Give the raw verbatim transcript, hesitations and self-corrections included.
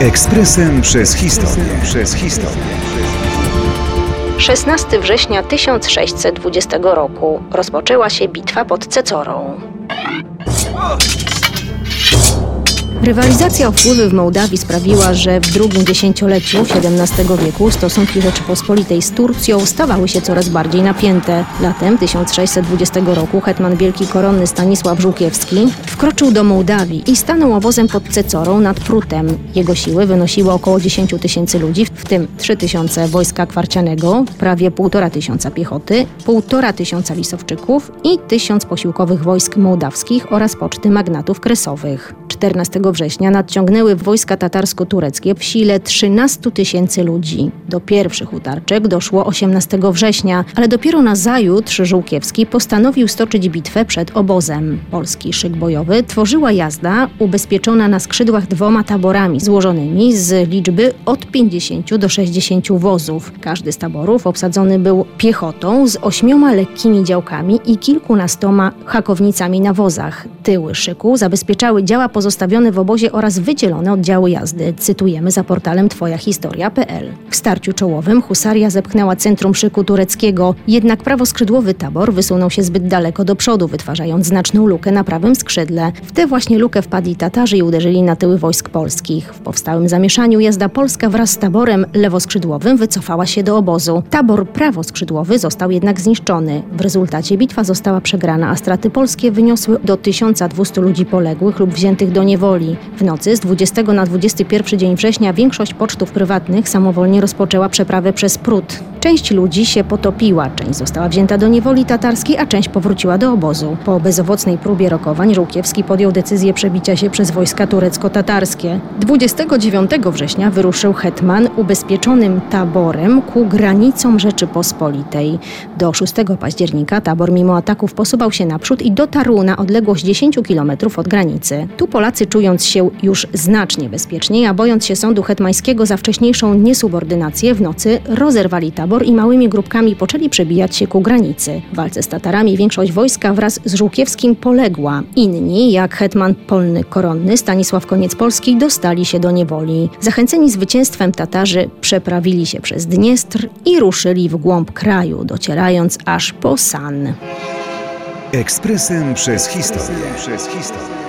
Ekspresem przez historię. Przez historię. szesnastego września tysiąc sześćset dwudziestego roku rozpoczęła się bitwa pod Cecorą. Rywalizacja o wpływy w Mołdawii sprawiła, że w drugim dziesięcioleciu siedemnastego wieku stosunki Rzeczypospolitej z Turcją stawały się coraz bardziej napięte. Latem tysiąc sześćset dwudziestego roku hetman wielki koronny Stanisław Żółkiewski wkroczył do Mołdawii i stanął obozem pod Cecorą nad Prutem. Jego siły wynosiły około dziesięć tysięcy ludzi, w tym trzy tysiące wojska kwarcianego, prawie półtora tysiąca piechoty, półtora tysiąca lisowczyków i tysiąc posiłkowych wojsk mołdawskich oraz poczty magnatów kresowych. czternastego września nadciągnęły wojska tatarsko-tureckie w sile trzynastu tysięcy ludzi. Do pierwszych utarczek doszło osiemnastego września, ale dopiero nazajutrz Żółkiewski postanowił stoczyć bitwę przed obozem. Polski szyk bojowy tworzyła jazda ubezpieczona na skrzydłach dwoma taborami złożonymi z liczby od pięćdziesięciu do sześćdziesięciu wozów. Każdy z taborów obsadzony był piechotą z ośmioma lekkimi działkami i kilkunastoma hakownicami na wozach. Tyły szyku zabezpieczały działa pozostawione w obozie oraz wydzielone oddziały jazdy. Cytujemy za portalem twoja historia kropka p l. W starciu czołowym husaria zepchnęła centrum szyku tureckiego, jednak prawoskrzydłowy tabor wysunął się zbyt daleko do przodu, wytwarzając znaczną lukę na prawym skrzydle. W tę właśnie lukę wpadli Tatarzy i uderzyli na tyły wojsk polskich. W powstałym zamieszaniu jazda polska wraz z taborem lewoskrzydłowym wycofała się do obozu. Tabor prawoskrzydłowy został jednak zniszczony. W rezultacie bitwa została przegrana, a straty polskie wyniosły do tysiąca dwustu ludzi poległych lub wziętych do niewoli. W nocy z dwudziestego na dwudziesty pierwszy dzień września większość pocztów prywatnych samowolnie rozpoczęła przeprawę przez Prut. Część ludzi się potopiła, część została wzięta do niewoli tatarskiej, a część powróciła do obozu. Po bezowocnej próbie rokowań Żółkiewski podjął decyzję przebicia się przez wojska turecko-tatarskie. dwudziestego dziewiątego września wyruszył hetman ubezpieczonym taborem ku granicom Rzeczypospolitej. Do szóstego października tabor mimo ataków posuwał się naprzód i dotarł na odległość dziesięciu kilometrów od granicy. Tu Polacy, czując się już znacznie bezpieczniej, a bojąc się sądu hetmańskiego za wcześniejszą niesubordynację, w nocy rozerwali tabor i małymi grupkami poczęli przebijać się ku granicy. W walce z Tatarami większość wojska wraz z Żółkiewskim poległa. Inni, jak hetman polny koronny Stanisław Koniec-Polski, dostali się do niewoli. Zachęceni zwycięstwem Tatarzy przeprawili się przez Dniestr i ruszyli w głąb kraju, docierając aż po San. Ekspresem przez historię. Przez historię.